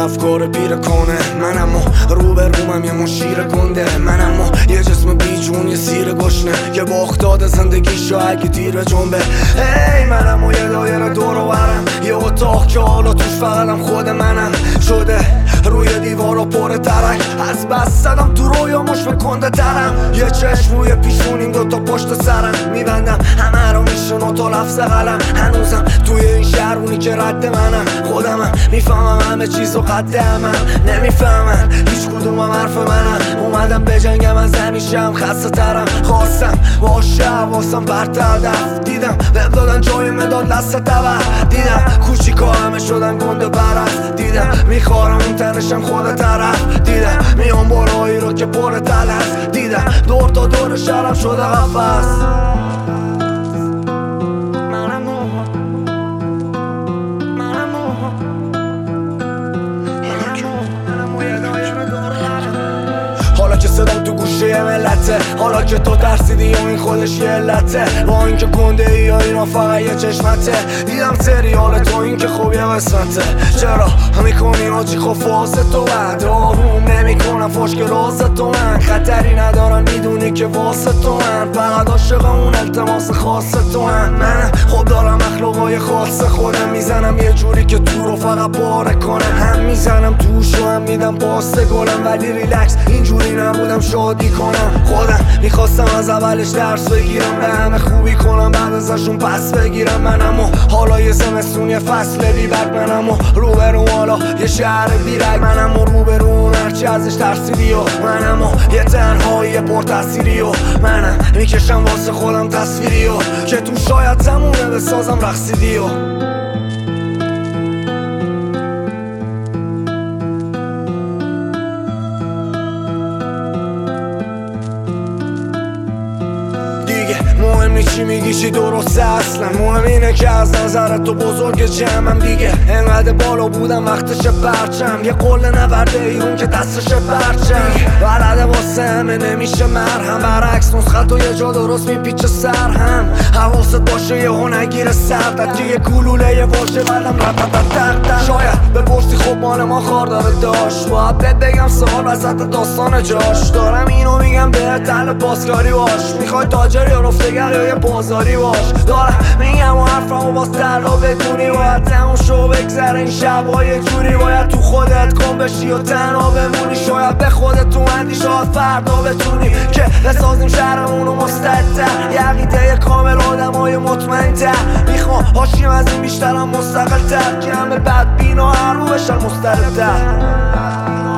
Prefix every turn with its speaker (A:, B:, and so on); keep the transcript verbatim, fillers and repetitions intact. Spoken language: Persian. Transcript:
A: افکار پیر کنه. من اما رو به رومم یه مشیر گنده. من اما یه جسم بیجون یه سیر گشنه که با اختاد زندگیشو اگه دیر به جنبه. ای من اما یه دایره دور و برم، یه اتاق که حالا توش فقطم خود منم شده. روی دیوار و پر ترک از بس زدم تو رویاموش به کنده ترم. یه چشم روی پیشونیم دوتا پشت سرم میبندم همه رو میشون تا لفظ قلم. هنوزم توی این شهرونی که رد منم، خودمم میفهمم همه چیزو قد همم. نمیفهمن هیچ کدومم حرف منم. اومدم بجنگم از همیشم خسته ترم. خواستم باشه حواسم برت هدف. دیدم بهم دادن جای مداد دست تبر. دیدم کوچیکا همه شدن گنده برست. دیدم میخوارم اون تنشم خود طرف. دیدم میام بالایی رو که پر تل هست. دیدم دور تا دور شهرم شده قفص. حالا که صدام تو گوشه یه ملته، حالا که تو ترسیدی و این خودش یه علته. با اینکه گنده ای یا اینا فقط یه چشمته. دیدم سریال تو این که خوب یه قسمته. چرا میکنی آجی خب فاسه تو بعد آروم نمی کنم فشک راز تو. من خطری ندارم میدونی که واسه تو من فقط عاشق اون التماس خاص تو من. من خب دارم اخلاقای خاص خودم. میزنم یه جوری که تو رو فقط باره کنم. هم میزنم توش و هم میدم پاسته گلم. ولی ریلکس اینجوری نبودم شادی کنم. خودم میخواستم از اولش درس بگیرم، به همه خوبی کنم بعد ازشون پس بگیرم. من اما حالا یه زمستون یه فصل بی برگ. من اما رو به رو حالا یه شهر بیرگ. من اما رو به رو هرچی ازش ترسیدی و من اما یه تنهایی پر تاثیری و منم میکشم واسه خودم تصویری و که تو شاید زمونه بسازم رقصیدی و مهم نی چی میگی چی درسته اصلا. مهم اینه که از نظرت تو بزرگ جمعم دیگه. انقدر بالا بودم وقتش پرچم. یه قله نورده ایرون که دستش پرچم. بلده واسه همه نمیشه مرهم. برعکس نسخت و یه جا درست میپیچه سر هم. حواست باشه یه هو نگیره سردت که یه گلوله یه واشه بردم رتتتتتت. شاید بپرسی خب مال ما خار داره داشت. باید بهت بگم سوال وسط داستان جاش. دارم اینو میگم بهت دل پاسکاری باش. میخوای تاجر یا رفتگر یا یه بازاری باش. دارم میگم و حرفمو باز تلا بدونی. باید تموم شو بگذره این شبا یه جوری. باید تو خودت کن بشی و تنها بمونی. شاید به خودت تو اندی شاید فردا بتونی که بسازیم شهرمونو مستعدتر. یه عقیده کامل آدمای مطمئن تر. میخوام هاشیم از این بیشترم مستقل تر که همه بدبین و هر رو بشن مستردتر.